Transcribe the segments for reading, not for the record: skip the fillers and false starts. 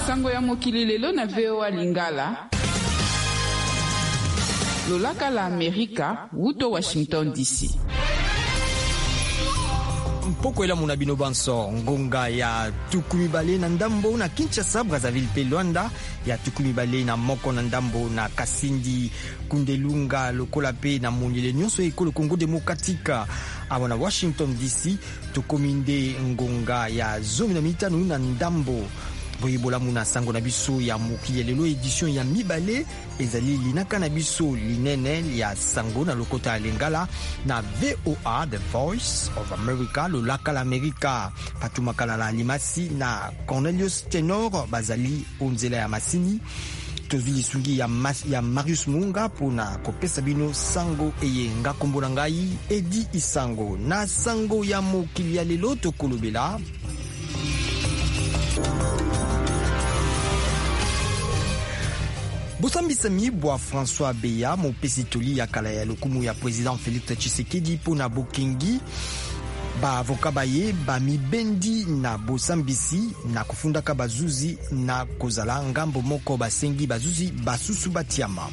Sango ya mokili lelo na VOA Lingala. Lolaka la Amerika, wuto Washington DC. Mpoko ela muna bino banso ngonga ya tukumibale na ndambo na Kinshasa, Brazzaville pe Luanda, ya tukumibale na moko na ndambo na Kasindi, Kundelunga, lokola pe na Monyele nyonso ekolo Congo Demokratika. Awa na Washington DC tukominde ngonga ya 15 na ndambo. Boyebola muna sango na biso ya mokili lelo edition ya mibale ezali linaka na biso linene ya sango na lokota ya Lingala na VOA The Voice of America, lolaka la Amerika. Fatuma Kalala Limasi na Cornelius Tenor bazali onzela ya masini. Tozwi sungi ya Marius Munga pona kopesa bino sango eye nga kombo na ngai Edi Isango na sango ya mokili ya lelo tokolobela. Bosambisa mibwa François Beya mopesi toli ya kala ya lokumu ya président Félix Tshisekedi pona bokengi ba avoka baye ba mibendi na bosambisi na kufundaka bazuzi na kozala ngambo moko basengi bazuzi basusu batiama.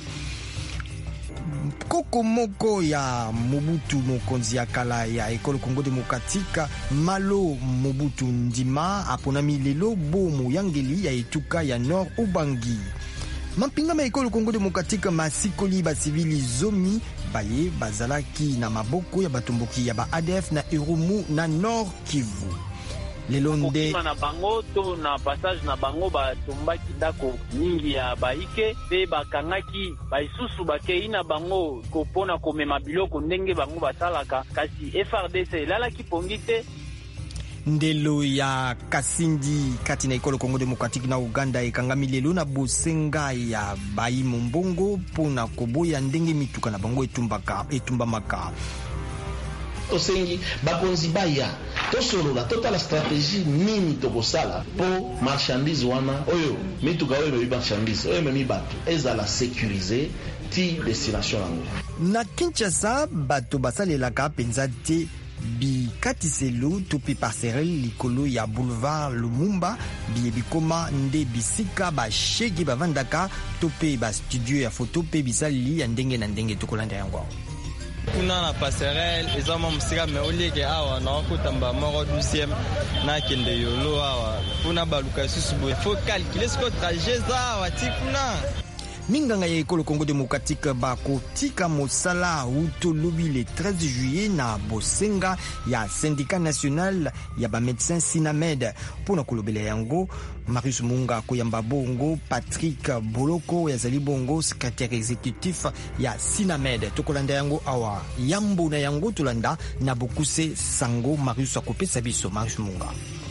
Koko moko ya Mobutu mokonzi ya kala ya ekolo Congo Demokratika Malo Mobutu Ndima aponami lelo bomo yangeli ya etuka ya Nord Ubangi. Mampingama ekolo Congo Demokratika masikoli basivili zomi baye bazalaki na maboko ya batomboki ya ba ADF na Irumu na Nord Kivu. Lelonde na bango to na passage na bango batombaki ndako mingi ya baike pe bakangaki baisusu bakei na bango kopona komema biloko ndenge bango basalaka, kasi FRDC elalaki pongi te. Ndelo ya Kasindi kati na ekolo Congo Demokratika na Uganda ekangami lelo na bosenga ya bayi mombongo pona koboya ndenge mituka na bango etumbamaka. Tosengi bakonzi baya tosolola totala stratégie nini tokosala po marchandise wana oyo mituka oyo memi marchandise oyo memi bato ezala sécuriser ti destination yango. Na Kinshasa bato basalelaka penza te bikatiselo tope parcelle likolo ya boulevard Lumumba bikoma nde bisika bashege bavandaka tope ba studio ya photo pe bisali ya ndenge na ndenge tokolanda yango. Kuna na passerelle ezama musika me oleke awa na okutamba moko 12e na kende yolo awa kuna baluka susu bo faut calculer ce que trajet za watikuna. Minganga ya ekolo Congo Demokratika bakotika mosala uto lobi le 13 juillet na bosenga ya syndicat national ya ba médecins Sinamed pona kolobela yango. Marius Munga koyamba bongo Patrick Boloko ya zali bongo secrétaire exécutif ya Sinamed tokolanda yango awa yambo na yango tolanda na bokuse sango Marius akopesa biso Marius Munga.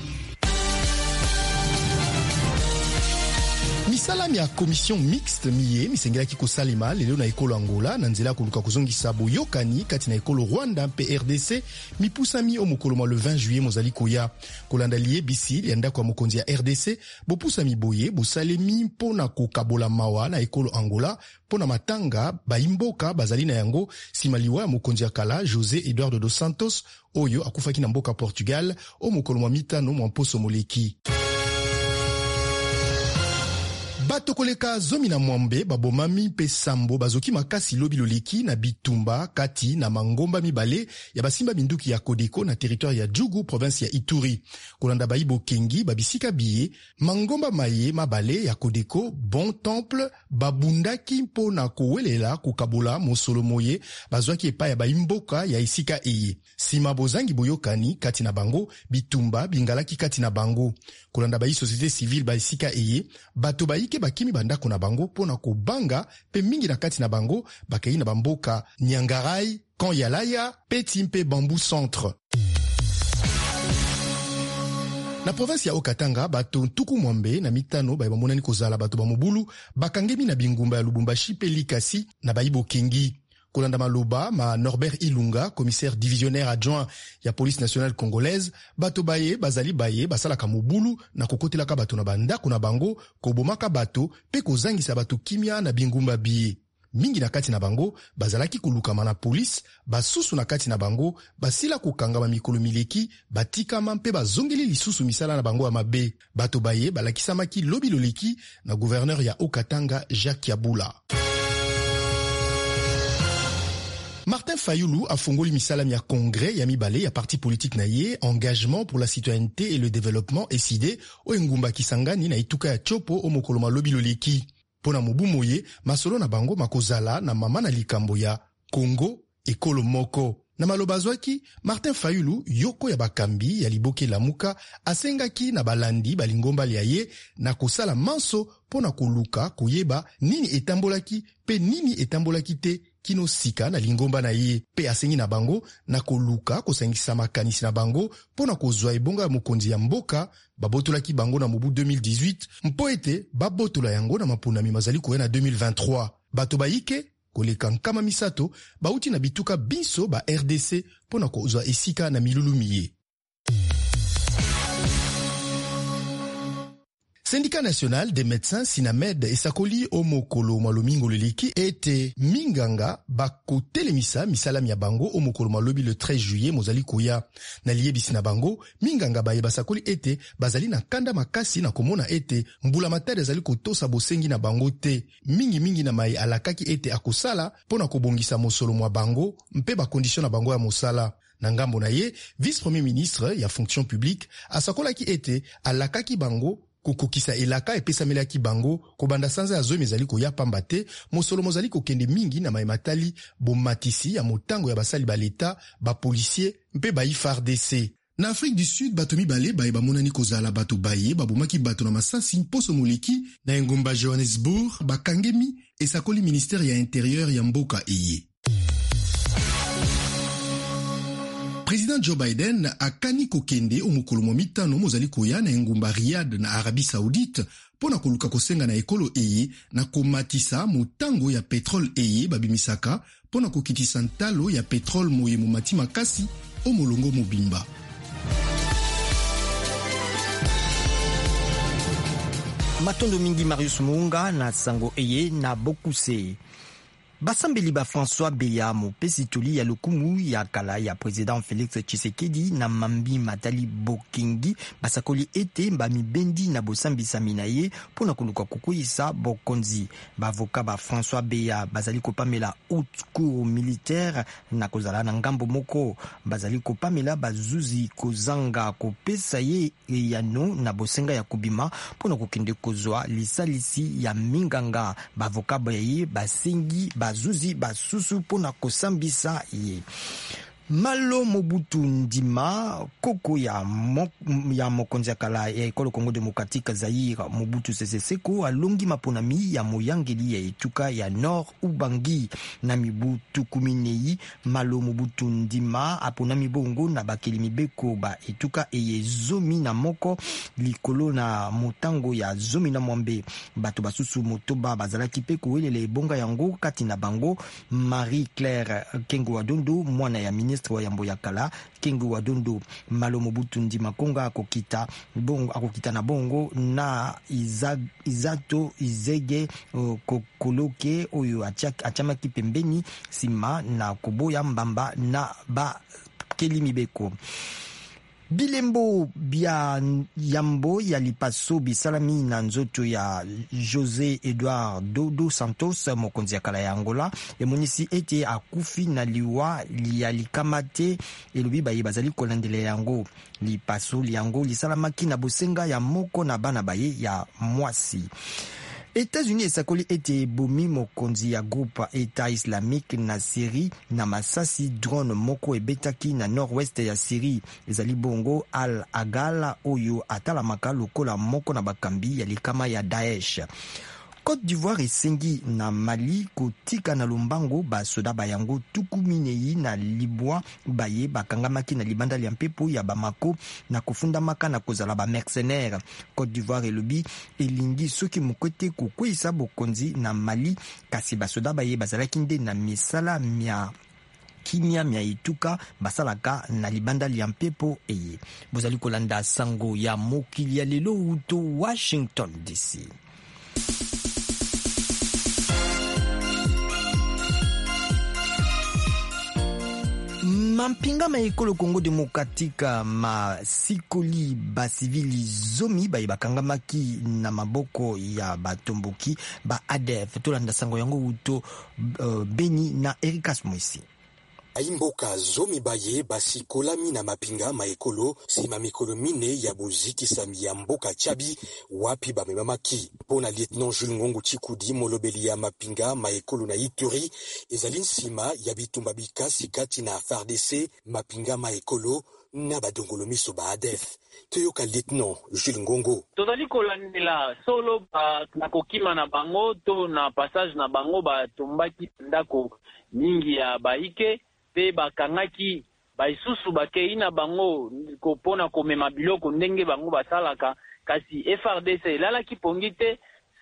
Misalami ya commission mixte miye misengelaki kosalima lelo na ekolo Angola na nzela koluka kozongisa boyokani kati na ekolo Rwanda mpe RDC mipusami o mokolo le 20 juillet mozali koya kolanda liye bisi ya ndako ya mokonzi ya RDC bopusami boye bosalemi mpona kokabola mawa na ekolo Angola mpona matanga baimboka bazali na yango simaliwa ya mokonzi ya kala José Eduardo dos Santos oyo akufaki na mboka Portugal o mokolo mitano mwa mposo moleki. Bato koleka zomi na mwambe babomami pe sambo bazoki makasi lobi loleki na bitumba kati na mangomba mibale ya basimba binduki ya Kodeko na territoire ya Djougou province ya Ituri. Kolanda baibo kengi babisika biye mangomba maye mabale ya Kodeko Bon Temple babundaki mpo na kowelela kukabola mosolo moye bazwaki epa ya baimboka ya isika eye. Sima bozangi boyokani kati na bango bitumba bingalaki kati na bango. Kolanda bai société civile ba isika eye bato baike bakimi bandako na bango pona kobanga pe mingi na kati na bango bakei na bamboka Nyangarai, Kanyalaya, Petimpe Bambou Centre. Na province ya Okatanga bato ntuku mwambe na mitano bamonani kozala bato ba mobulu bakangemi na bingumba ya Lubumbashi pe Likasi na baibo kengi. Kolanda maloba ma Norbert Ilunga, commissaire divisionnaire adjoint ya police nationale congolaise, bato baye bazali baye basalaka mobulu na kokotelaka bato na bandako na bango kobomaka bato pe kozangisa bato kimia na bingumba biye. mingi na kati na bango bazalaki kolukama na polisi, basusu na kati na bango basila kokangama mikolo mileki, batikama mpe bazongeli lisusu misala na bango ya mabe. Bato baye balakisamaki lobi loleki na gouverneur ya Okatanga Jacques Yabula. Martin Fayulu afungoli misalam ya congrès ya mibale ya parti politique na ye Engagement pour la citoyenneté et le développement ECID o engumba Kisangani na ituka ya Chopo o mokolo malobi loleki. Pona mobu moye masolo na bango makozala na mama na likambo ya Congo ekolo moko. Na malobazwaki, Martin Fayulu yoko ya bakambi ya liboke lamuka asengaki na balandi balingomba ya ye na kosala manso pona koluka koyeba nini etambolaki pe nini etambolaki te kino sika na lingomba na ye, pe asengi na bango na koluka kosengisa makanisi na bango pona kozwa ebonga ya mokonzi ya mboka babotolaki bango na mobu 2018 mpo ete babotola yango na maponami mazali koya na 2023. Bato bayike koleka nkama misato bauti na bituka biso ba RDC pona kozwa esika na milulumi ye. Syndicat national des médecins Sinamed esakoli o mokolo malomingo leleki ete minganga bakotelemisa misalam ya bango o mokolo malobi le 13 juillet mozali koya. Na liyebisi na bango, minganga baye basakoli ete bazali na kanda makasi na komona ete mbula matari ezali kotosa bosengi na bango te. Mingi na mai alakaki ete akosala pona kobongisa mosolo mwa bango mpe bakondisyon na bango ya mosala. Na ngambo na ye, vice-premier ministre ya fonction publique asakolaki ete alakaki bango kokokisa elaka epesamelaki bango kobanda sanza ya zoe mezali koya pamba te mosolo mozali kokende mingi na maimatali bomatisi ya motango ya basali baleta bapolisier mpe ba FARDC. Na Afrique du Sud bato mibale baye bamonani kozala bato baye babomaki bato na masasi mposo moleki na engomba Johannesburg bakangemi esakoli ministère ya intérieur ya mboka eye. Président Joe Biden akani kokende o mokolo mwa mitano mozali koya na engumba Riyad na Arabie Saoudite pona koluka kosenga na ekolo eye na komatisa motango ya petrole eye babimisaka pona kokitisa ntalo ya petrole moye momati makasi o molongo mobimba. Matondo mingi Marius Muunga na sango eye na Bokuse. Basambeli ba François Beya mopesi toli ya lokumu ya kala ya président Félix Tshisekedi na Mambi Matali Bokengi basakoli ete bamibendi na bosambisa minaye pona koluka kukuisa bokonzi. Bavoka ba François Beya bazali kopamela haute cour militaire na kozala na ngambo moko bazali kopamela bazuzi kozanga kopesa ye yano na bosenga ya kubima pona kokende kozwa lisalisi ya minganga. Bavoka baye basengi bazuzi basusu pona kosambisa ye. Malo Mobutu Ndima koko ya mokonzi ya kala ya ekolo Congo Démocratique Zaire Mobutu Sese Seko alongi maponami ya moyangeli ya etuka ya Nord Ubangi na mibutu kuminei. Malo Mobutu Ndima aponami bongo na bakeli mibeko ba etuka eye zomi na moko likolo na motango ya zomi na mwambe. Bato basusu motoba bazalaki pe kowelela ebonga yango kati na bango Marie Claire Kengo Wadondo mwana ya ministre wa yambo ya kala Kengo Wadondo. Malo Mobutu Ndima konga akokita na bongo na Izato Izege kokoloke oyo achamaki pembeni sima na koboya mbamba na ba keli mibeko. Bilembo bia yambo ya lipaso bisalami na nzoto ya José Edouard Dodo Santos mokonzi ya kala ya Angola emonisi ete akufi na liwa ya likamate elobi baye bazali kolandela yango. Lipaso liango lisalamaki na bosenga ya moko na bana baye ya mwasi. États-Unis esakoli ete bomi mokonzi ya groupe État islamique na Syrie na masasi drone moko ebetaki na nord-ouest ya Syrie. Ezali bongo Al-Agala oyo atalamaka lokola moko na bakambi ya likama ya Daesh. Côte d'Ivoire esengi na Mali kotika na lombango basoda bayango tukuminei na libwa baye bakangamaki na libanda ya mpepo ya Bamako na kofundamaka na kozala ba mercenaires. Côte d'Ivoire elobi elingi soki mokote kokwisa bokonzi na Mali kasi basoda baye bazalaki nde na misala mia kimia mia ituka basalaka na libanda ya mpepo eye. Bozali kolanda sango ya mokili ya lelo uto Washington DC. Mampinga maekolo Congo Demokratika masikoli basivili zomi bakangamaki na maboko ya batomboki ba ADF tolanda sango yango uto Beni na Ericas Mwisi. Aimboka zomi baye basikolami na mapinga maekolo sima mikolo mine ya buziki sami ya mboka Chabi wapi bamemamaki. Pona Lieutenant Jules Ngongo Chikudi molobeli ya mapinga maekolo na Ituri ezali nsima ya bitumba bikasi kati na FARDC mapinga maekolo na badongolo miso ba ADF. Toyoka Lieutenant Jules Ngongo. Tozali kolandela solo na kokima na bango to na passage na bango batumbaki ndako mingi ya baike pe bakangaki baisusu bakei na bango kopona komema biloko ndenge bango basalaka kasi FRDC elalaki pongite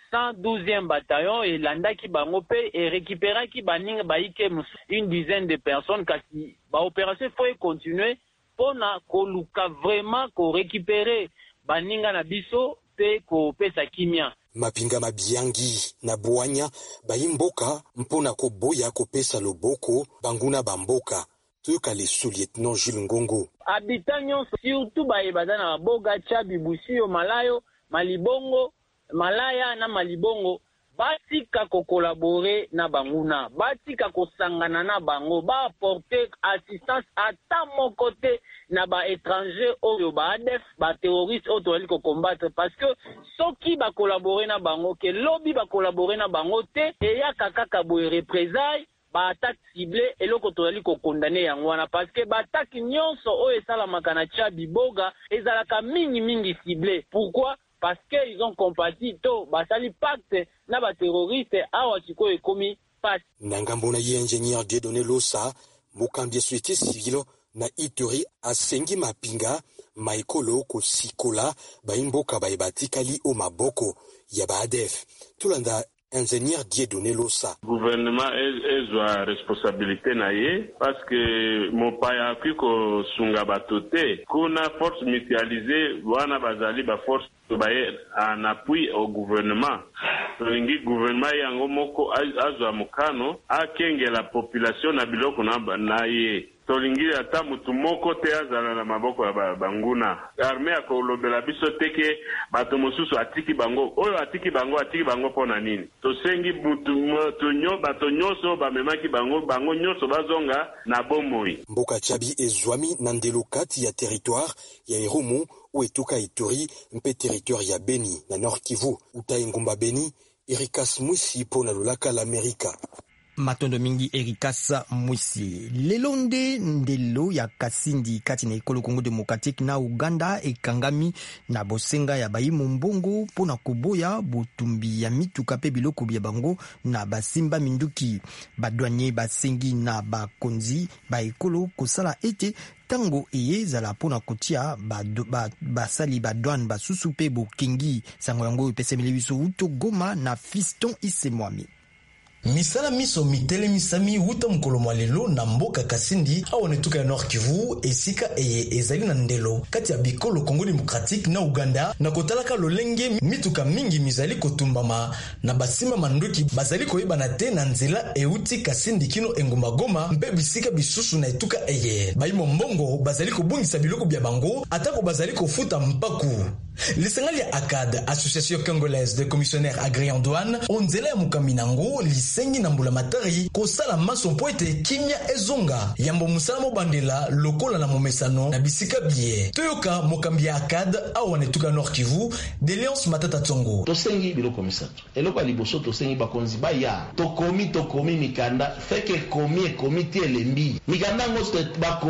112e bataillon elandaki bango pe et récupéraki baninga baike une dizaine de personnes kasi ba opération faut continuer pona koluka vraiment ko récupérer baninga na biso pe ko pesa kimia. Mapinga mabiangi na buanya baimboka mpona ko boya ko pesa loboko banguna bamboka. Toyoka lesu Lieutenant Jules Ngongo. Habitants surtout baebada na boga Chabi Busio Malayo Malibongo Malaya na Malibongo batika ko collaborer na banguna batika ko sangana na bango ba apporter assistance à ta mon côté na ba étranger oyo ba ADF ba terroriste oyo ali ko combattre parce que soki ba collaborer na bango ke lobby ba collaborer na bango te e ya kaka boye représailles ba attaque ciblée et loko to ali ko condamner yango wana parce que ba attaque nyonso oyo esalamaka na Chabi Boga ezalaka mingi ciblée. Pourquoi? Parce qu'ils ont compati to basali pacte na ba terroriste awa chiko ekomi passe. Nangambo na ye ingénieur Dieudonné Losa mokambi société civile na Ituri asengi mapinga maekolo ko sikola baimboka baebatikali o maboko ya ba ADF. Tulanda ingénieur Dieudonné Losa. Gouvernement ezwa responsabilité na ye parce que mopaya kiko sunga batote kuna force mutualisée wana bazali ba force baye en appui au gouvernement. Tolingi gouvernement yango moko azwa mukano akenge la population na biloko na ye. Tolingi ata mutu moko te azala na maboko ya banguna. Armée akolobela biso teke bato mosusu atiki bango. Oyo atiki bango pona nini? Tosengi bato nyonso bamemaki bango nyonso bazonga na bomoi. Mboka Chabi ezwami na ndelo kati ya territoire ya Irumu ou etuka Ituri mpe territoire ya Beni na Nord Kivu. Utai ngumba Beni, Ericas Mwisi pona lulaka l'Amerika. Matondo mingi Ericas Mwisi. Lelonde ndelo ya Kasindi kati na ekolo Congo Demokratique na Uganda ekangami na bosenga ya bayimu mbongo pona koboya butumbi ya mituka pe biloko bya bango na basimba minduki. Badouanier basengi na bakonzi ba ekolo kosala ete tango eyezala pona kotia basali badouane basusu pe bokengi sango yango epesemeli biso uto Goma na Fiston Isemwami. Misala miso mitele misami wuta mkolo mwalelo na mboka Kasindi awonetuka ya Nord Kivu esika ezali na ndelo kati ya bikolo Congo Demokratique na Uganda na kotalaka lolenge mituka mingi mizali kotumbama na basima manduki bazali koyeba na te na nzela euti Kasindi kino engumba Goma mpe bisika bisusu na etuka bayimo mbongo bazali kobungisa biloko bya bango atako bazali kofuta mpaku. Lisengali ya ACAD, Association Congolaise de Commissionnaires Agréés en Douane, onzela ya mukaminango lisengi na mbula matari kosala maso poete kimia ezonga yambo musala mobandela lokola na momesano na bisika bie. Toyoka mokambi ya ACAD awane tuka Nord Kivu Déliance Matata Tsongo. Tosengi biloko misato. Eloko aliboso tosengi bakonzi baya. Tokomi mikanda feke komi ti elembi. Mikanda ngoste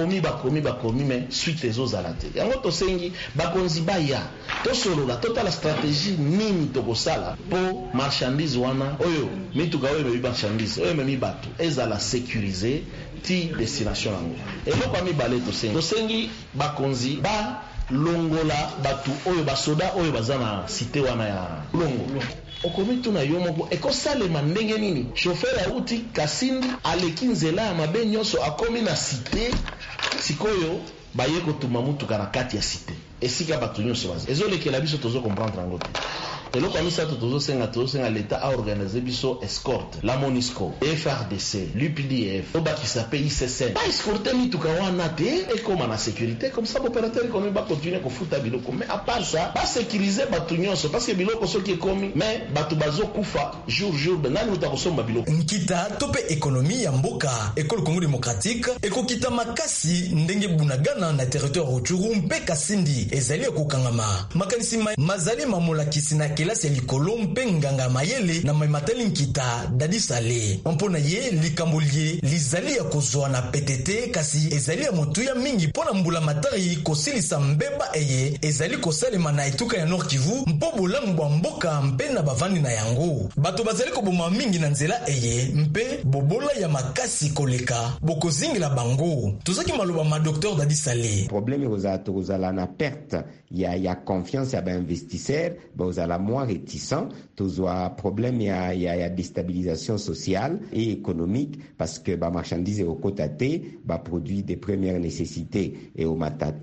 bakomi me suite ezozalate. Yango tosengi bakonzi baya. Tosolola tota la stratégie nini tokosala po marchandise wana oyo mituka oyo mebi marchandise oyo memi bato ezala sécuriser ti destination yango. Eloko mibale tosengi bakonzi ba longola batu oyo basoda oyo bazana cité wana ya longo. Okomitu na yo moko ekosalema ndenge nini chauffeur ya uti Kasindi aleki nzela ya mabe nyonso akomi na cité sikoyo baye kotuma mutuka na kati ya cité esika bato nyonso baza ezolekela biso tozo comprendre yango te. eloko ya misato tozosenga l'État a organisé biso escorte la MONUSCO, FRDC, l'UPDF, tobakisa pe ICCN ba escorte mituka wana te ekoma na sécurité comme ça opérateur ekomi ba continuer kofuta biloko, mais à part ça ba sécuriser batu nyonso parce que biloko soki ekomi mais batu bazokufa jour nani mutakosomba biloko. Nkita tope ekonomi ya mboka ekolo Congo démocratique ekokita makasi ndenge bunagana na territoire Rutshuru mpe Kasindi ezali ekokangama makanisi mazali mamolakisi na kelasi ya likolo mpe nganga mayele na maimatali nkita dadi sale mpona ye likambolie lizali ya kozwa na PTT kasi ezali ya motuya mingi pona mbula matari kosilisa mbeba eye ezali kosalema na etuka ya Nord Kivu mpo bolangu bwa mboka mpe na bavandi na yango bato bazali koboma mingi na nzela eye mpe bobola ya makasi koleka bokozingela bango tozaki maloba ma docteur dadi sale problème ozala na perte ya confiance ya ba investisseur ozala moins réticent tozwa problème ya déstabilisation sociale et économique parce que ba marchandise au kotate ba produit de première nécessité et au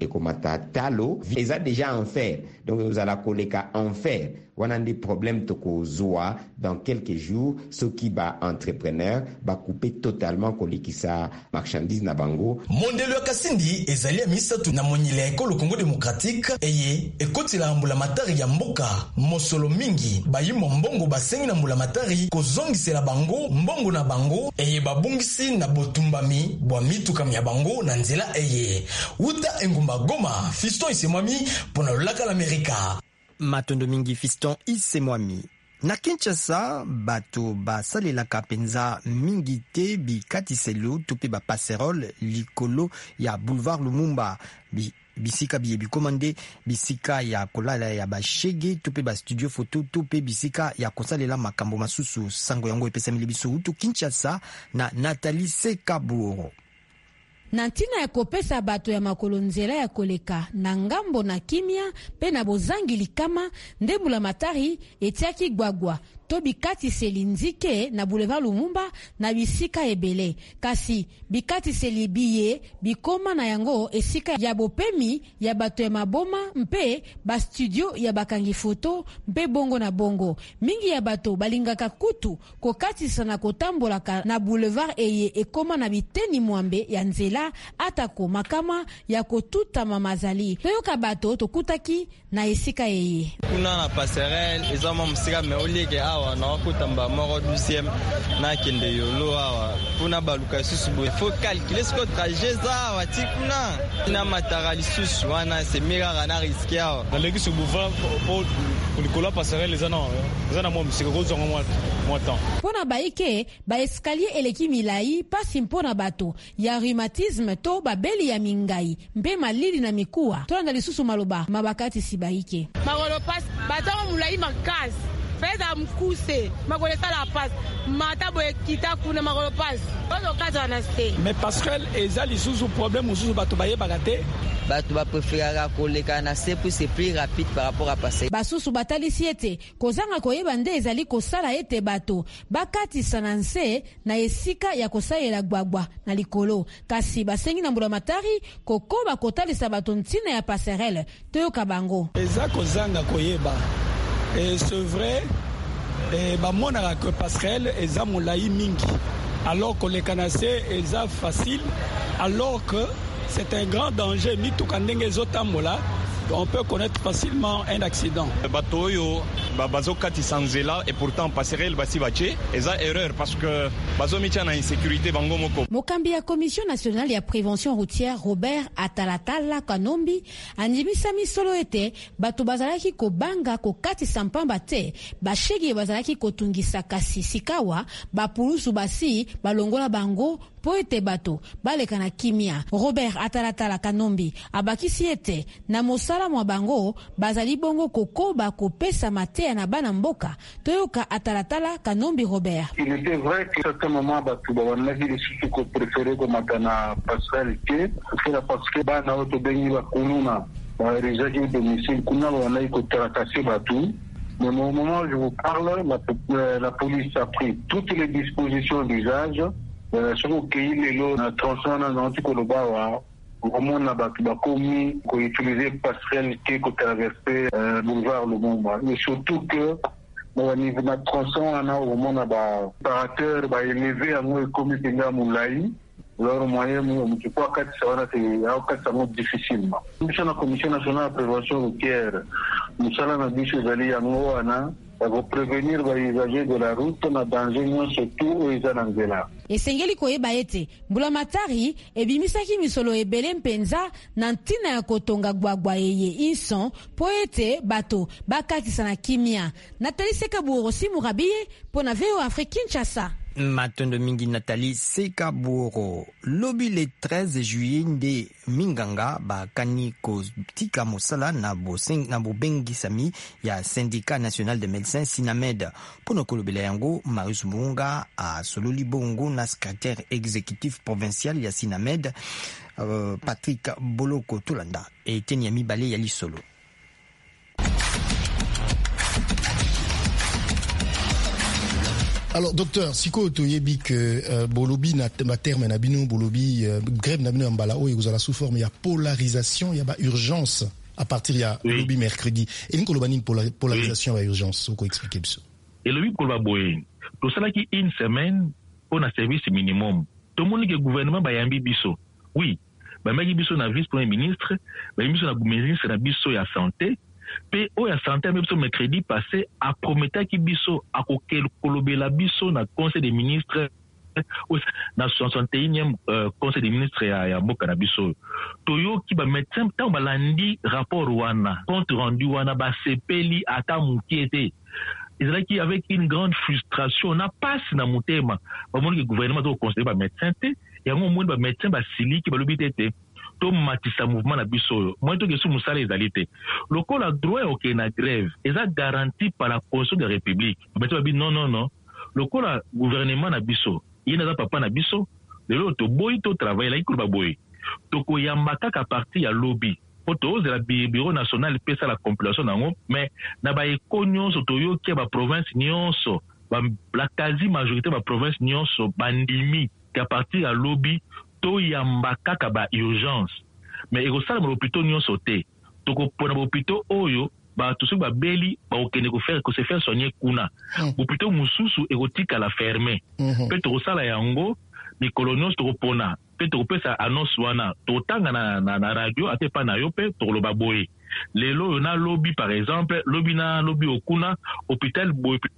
matatalo eza déjà en fer donc ozala koleka en fer wana des problèmes tokozwa dans quelques jours ce qui ba entrepreneur ba couper totalement kolekisa marchandise na bango mondelo ya Kasindi ezali misatu na monyele ekolo Congo démocratique eye ekotila mbula matari ya mboka mosolo mingi bayimo mbongo basengi na mbula matari kozongisela bango mbongo na bango eye babungisi na botumbami bwa mituka ya bango na nzela eye uta engumba Goma Fiston Isemwami pona lolaka l'Amerika matondo mingi Fiston Isemwami. Na Kinshasa, bato basalelaka penza mingi te bikatiselo tupe ba passerole likolo ya boulevard Lumumba bisika biye bikomande bisika ya kolala ya bashege tupe ba studio photo tupe bisika ya kosalela makambo masusu sango yango epesamili biso utu Kinshasa na Nathalie Sekaburo. Na ntina ya kopesa bato ya makolo nzela ya koleka na ngambo na kimia pe na bozangi likama ndembula matari etiaki gbagwa to bikatiseli nzike na boulevard Lumumba na bisika ebele kasi bikatiseli biye bikoma na yango esika ya bopemi ya bato ya maboma mpe ba studio ya bakangi foto mpe bongo na bongo mingi ya bato balingaka kutu kokatisa na kotambolaka na boulevard eye ekoma na biteni mwambe ya nzela atako makama ya kotuta mamazali toyoka bato tokutaki na esika eye kuna na passerelle ezama musika meolike awa na wakutamba moro 12e na kende yolo awa kuna baluka susu bo faut calculer ce que trajet za awa tikuna na matara lisusu wana semira na risque awa na leki su boulevard pour likola passerelle ezana mo musika ko zongo mo temps pona baike ba escalier eleki milai pasi mpona bato ya rhumatisme to babeli ya mingai mpe malili na mikuwa tolanda lisusu maloba mabakati sibaike magolo pas batamo mulai makasi feza mkuse magolo sala pas matabo ekita kuna magolo pas ozo kaza na ste mais passerelle eza lisusu problème ususu bato baye bagate bato ba préférera koleka na se pour c'est plus rapide par rapport à passer basusu batalisi ete kozanga koyeba nde ezali kosala ete bato bakatisa na nse na esika ya kosalela gbagwa na likolo kasi basengi na mbula matari kokoba kotalisa bato ntina ya passerelle toyoka bango eza kozanga koyeba et c'est vrai ba monaka que passerelle eza molai mingi alors que les canasé eza facile alors que c'est un grand danger mitukandenge zotambola on peut connaître facilement un accident. Batoyo bazokati sanzela et pourtant passerelle basi bache eza erreur parce que bazomicha na insécurité bango moko. Mokambi ya Commission nationale ya prévention routière Robert Atalatala Kanombi anjibisa misolo ete bato bazalaki kobanga kokati sampamba te bashegi bazalaki kotungisa kasi sikawa bapulusu basi balongola bango po ete bato baleka na kimia. Robert Atalatala Kanombi abakisi ete na mosala mwa bango bazali bongo kokoba kopesa matea na bana mboka toyoka Atalatala Kanombi Robert. Il était vrai que à certains moments bato bawanaki lisusu ko préférer komata na passerelle parce que bana oto bengi bakununa barizaki domicile kuna bawanaki kotarakasi bato. Mais au moment où je vous parle, la police a pris toutes les dispositions d'usage sur le pays, les lots, la tronçonneuse anti-Kolobawa, vraiment na bato bakomi koutiliser passerelle qui traverser boulevard Lumumba, et surtout que au niveau de tronçon on a au moment ba opérateur ba élevé à moi comme pinga moulai leur moyen tu peux quatre ça on a c'est difficilement nous sommes la commission nationale de prévention routière nous sommes na biso zali yango ana pour prévenir les usagers de la route na danger surtout aux anangela. Esengeli koyeba ete Mbulamatari ebimisaki misolo ebele mpenza na ntina ya kotonga gwagwa yeye inson po ete bato bakatisa na kimia. Nathalie Sekaburo Simurabiye pona VO Afrique Kinshasa. Matondo mingi Nathalie Sekaburo. Lobi le 13 juillet nde Minganga bakani ko tika mosala na bobengi sami ya syndicat national de médecins Sinamed. Pono kolobela yango Marius Munga a sololi bongo na secrétaire exécutif provincial ya Sinamed Patrick Boloko Tolanda et Tenyami Bale Yali Solo. Alors docteur, siko toyebi que bolobi na terme na bino bolobi grève na bino mbala o ezala sous forme ya polarisation ya ba urgence à partir ya bolobi mercredi. Et ni kolobani polarisation ya urgence, ko expliquer biso. Et le ko ba boye. To sala ki une semaine on a service minimum. To moni que gouvernement ba yambi biso. Oui, ba magi biso na vice premier ministre, ba biso na ministre na biso ya santé. Pe o ya santé même mercredi passé a prometté ki biso akokel kolobela biso na conseil des ministres na 61e conseil des ministres ya mboka na biso toyo ki ba médecin tant balandi rapport wana compte rendu wana ba sepeli ata mukiete ezalaki avec une grande frustration na passe na mutema ba moni que gouvernement do conseiller ba médecin te yango moni ba médecin ba sili ki ba lobi tete to matisa mouvement na biso moi to kesu musala ezalité le col a droit au na grève eza garanti par la constitution de la république mais tu non le col a gouvernement na biso yena za papa na biso lelo to boy to travail la ikuba boy to ko yambaka ka parti ya lobby poto la bureau national pesa la compilation nango mais na ba ekonyo so to yo ke ba province nyonso ba la quasi majorité ba province nyonso bandimi ka parti ya lobby to yambaka ka ba urgence mais ekosala mo hôpital nyonso te to ko pona hôpital oyo ba to so ba beli ba okene ko se faire soigner kuna hôpital mususu ekotika la fermer pe to sala yango ni colonios to pona pe to pesa annonce wana to tanga na radio ate pa na yo pe to lo ba boye lelo na lobby par exemple lobby na lobby okuna hôpital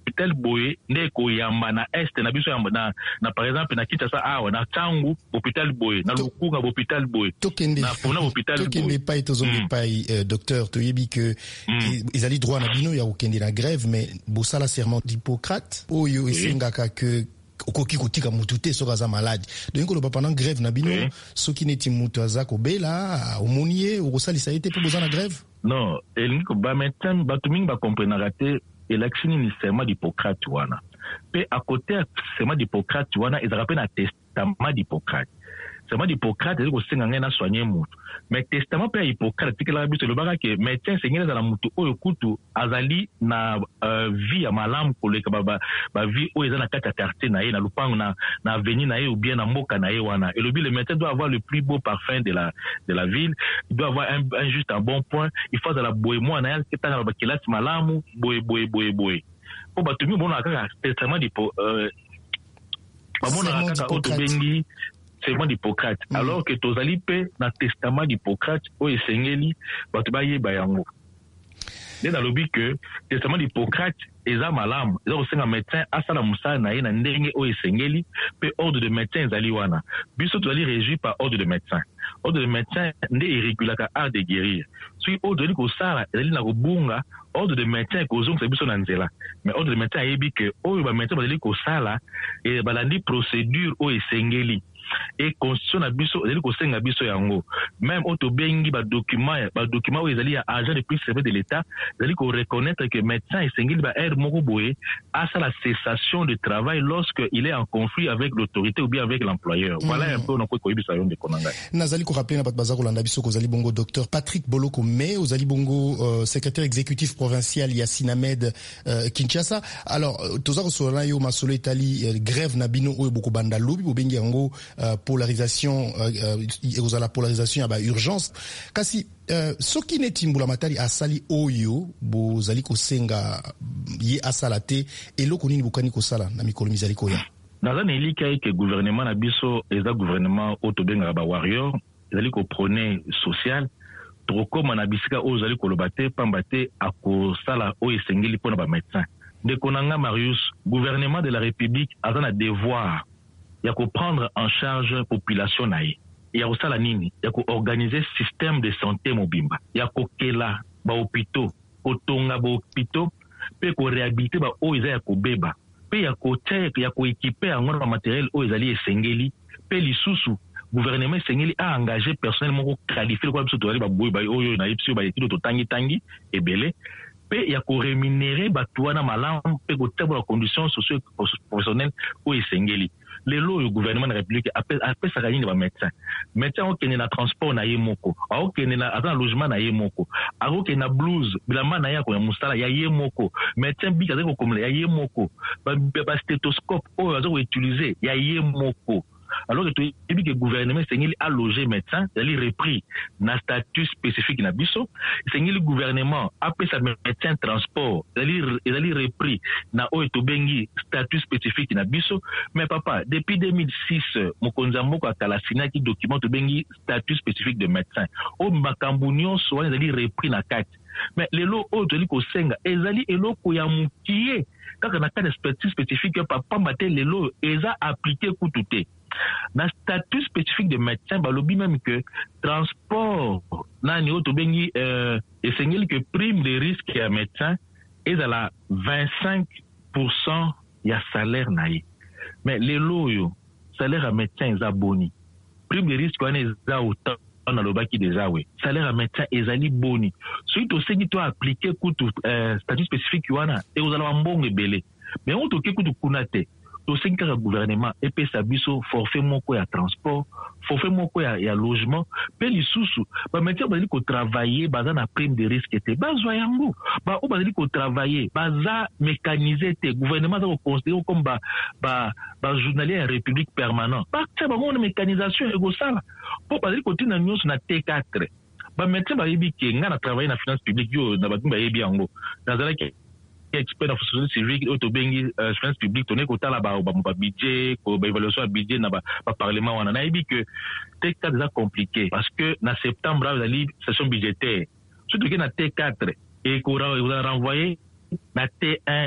boye ndeko yamba na est na biso yamba na par exemple na Kinshasa awa na Tsangu hôpital boye na Lukunga hôpital boye na pona hôpital boye tokende pai tozongi pai docteur toyebi que ezali droit na bino ya okende na grève mais bosala serment d'Hippocrate oyo esengaka que okoki kotika mutu te soki aza malade donc koloba pendant grève na bino soki neti mutu aza kobela omonie okosalisa ye te mpo boza na grève non elingi koba médecin bato mingi bakomprenaka te elakisini ni serment d'Hippocrate wana mpe à côté ya serment d'Hippocrate wana ezalaka mpe na testament d'Hippocrate serment d'Hippocrate ezali kosenga ngai na soigne mutu mais testament mpe ya Hippocrate tikelaka biso elobaka ke médecin esengeli azala mutu oyo kutu azali na vie ya malamu koleka ba vie oyo eza na kati ya quartier na ye na lupango na avenue na ye ou bien na mboka na ye wana elobi le médecin doit avoir le plus beau parfum de la ville, il doit avoir un juste un bon point, il faut azala boye mwana ya ketanga na bakelasi malamu boye po bato mingi bona kaka testament bamona kaka oto bengi serment d'Hippocrate alors que tozali pe na testament d'Hippocrate oyo esengeli bato bayeba yango nde nalobi que testament d'Hippocrate eza malamu eza kosenga médecin asala mosala na ye na ndenge oyo esengeli mpe ordre de médecin ezali wana biso tozali régi par ordre de médecin nde eregulaka art de guérir soki ordre ezali kosala ezali na kobunga ordre de médecin ekozongisa biso na nzela mais ordre de médecin ayebi ke oyo bamédecin bazali kosala balandi procédure oyo esengeli et constitution na biso ezali kosenga biso yango même oto bengi ba document oyo ezali ya agent de police de l'état ezali ko reconnaître que médecin esengeli ba aire moko boye asa la cessation de travail lorsque il est en conflit avec l'autorité ou bien avec l'employeur voilà un peu on peut koyebisa yo ndeko nanga nazali ko rappeler na bato baza kolanda biso kozali bongo docteur Patrick Boloko mais ozali bongo secrétaire exécutif provincial ya Sinamed Kinshasa alors toza kosola yo masolo etali grève na bino oyo boko banda lobi bobengi yango polarisation la polarisation ya urgence kasi soki neti mbula matari asali oyo bozali kosenga ye asala te eloko nini bokani kosala na mikolo mizali koya naza na elika eke gouvernement na biso eza gouvernement oyo tobengaka bawarrior ezali koprone social tokokoma na bisika oyo ezali koloba te pamba te akosala oyo esengeli mpona bamédecin ndeko na nga Marius gouvernement de la république aza na devoir ya koprendre en charge population na ye ya kosala nini ya koorganize système de santé mobimba ya kokela bahôpitaux kotonga bahôpitaux mpe korehabilite baoyo eza ya kobeba mpe ya kotia ya koekipe yango na bamateriel oyo ezali esengeli mpe lisusu gouvernement esengeli aengage personnel moko qualifié lokola biso tozali baboyi oyo na ye biso bayekilo totangi ebele mpe ya koremunere bato wana malamu mpe kotia bona condition socio professionnelle oyo esengeli lelo oyo gouvernement na république apesaka nini bamédecin médecin akokende na transport na ye moko akokende na aza na logement na ye moko akokende na blouse bilamba na ye akoya mosala ya ye moko médecin bik azali kokomela ya ye moko bastéthoscope oyo aza koutilize ya ye moko alors que toyebi ke gouvernement esengeli aloger médecin ezali repris na statut spécifique na biso esengeli gouvernement apesa médecin transport ezali repris na oyo tobengi statut spécifique na biso mais papa depuis 2006 mokonzi ya mboka akala asignaki document tobengi statut spécifique de médecin oyo makambo nyonso wana ezali repris na kati mais lelo oyo tozali kosenga ezali eloko ya mokie kaka na kati ya statut spécifique ya pamba te lelo eza appliqué kutu te na statut spécifique de médecin balobi même que transport nani oyo tobengi esengeli que prime de risque ya médecin ezala 25% ya salaire na ye mais lelo oyo salaire ya médecin eza boni prime de risque wana eza autant nalobaki deja we salaire ya médecin ezali boni soki tosengi to appliqué kutu statut spécifique wana ekozala bambongo ebele mais oyo toke kutu kuna te tosengi kaka gouvernement epesa biso forfait moko ya transport forfait moko ya logement mpe lisusu bamédecin bazali kotravaille baza na prime de risque te bazwa yango baoyo bazali kotravaille baza mécanisé te gouvernement aza koconsidere comme bajournalier ya république permanent batia bango na mécanisation ekosala mpo bazali kotina nyonso na T4 bamédecin bayebi ke nga na travaille na finance publique yo na bato bayebi yango nazalaki expert na société civile oyo tobengi finance publique tone kotala babudget baévaluation ya budget na baparlement wana nayebi ke T4 eza compliqué parce que na septembre ezali session budgétaire soki toke na T4 ekozala renvoyé na T1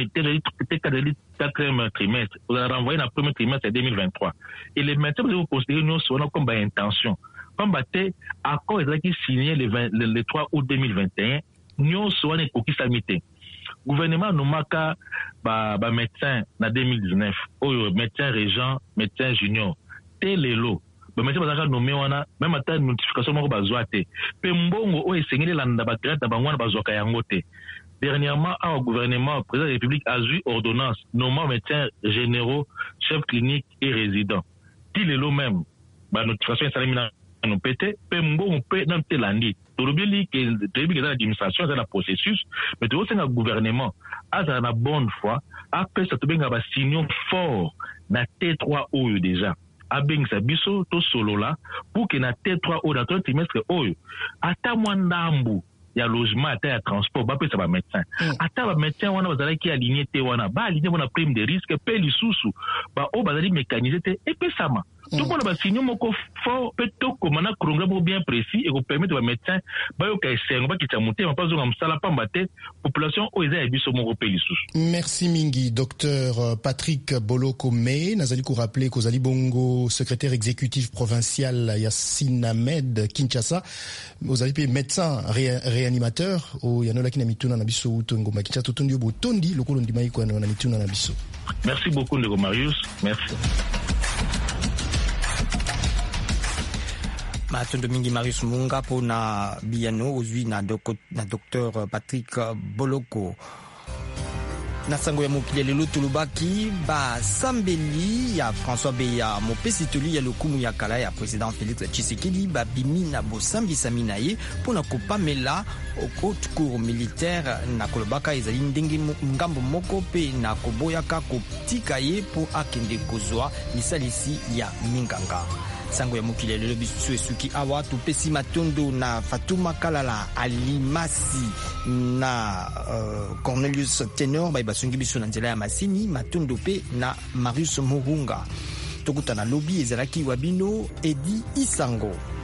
T4 ezali 4e trimestre ozala renvoyé na premier trimestre ya 2023 et les médecins bazali koconsidere nyonso wana comme baintention pamba te accord ezalaki signé le 3 août 2021 nyonso wana ekokisami te gouvernement anomaka bamédecin na 2019 oyo médecin régent médecin junior te lelo bamédecin bazalaka nome wana même ata notification moko bazwa te mpe mbongo oyo esengeli elanda bagrade na bango wana bazwaka yango te dernièrement awa gouvernement président de la république azwi ordonnance nommant médecins généraux chefs cliniques et résidents ti lelo même banotification esalemi nano mpe te mpe mbongo mpe nano te landi toyebi ke eza na administration eza na processus mais tozosenga gouvernement azala na bonne foi apesa tobenga basignaux fort na T3 oyo déjà abengisa biso tosolola pour ke na T3 oyo na 3 trimestre oyo ata mwa ndambu ya logement ata ya transport bapesa bamédecin ata bamédecin wana bazalaki aligné te wana baaligné bona prime de risque mpe lisusu baoyo bazali mécanisé te epesama tomona basignaux moko fort mpe tokoma na chronogramme moko bien précis ekopermettre bamédecin bayoka esengo bakitisa motema mpe azonga mosala pamba te population oyo eza ya biso moko mpe lisusu. Merci mingi Dr Patrick Boloko May nazali korappele kozali bongo secrétaire exécutif provincial ya Sinamed Kinshasa ozali mpe médecin réanimateur oyo yanolaki na mituna na biso uto ngoma Kinshasa totondi yo botondi lokolo ndima yiko na mituna na biso. Merci beaucoup ndeko Marius, merci. Matondo mingi Marius Munga po na biyano ozwi na Dr Patrick Boloko. na sango ya mokili lelo tolobaki basambeli ya François Beya mopesi toli ya lokumu ya kala ya président Félix Tshisekedi babimi na bosambisami na ye mpona kopamela haute cour militaire na kolobaka ezali ndenge ngambo moko mpe na koboyaka kotika ye mpo akende kozwa lisalisi ya minganga. Sango ya mokili lelo bisu esuki awa topesi matondo na Fatuma Kalala Alimasi na Cornelius Tenor basungi biso na nzela ya masini matondo pe na Marius Murunga. Tokutana lobi ezalaki wabino Edi Isango.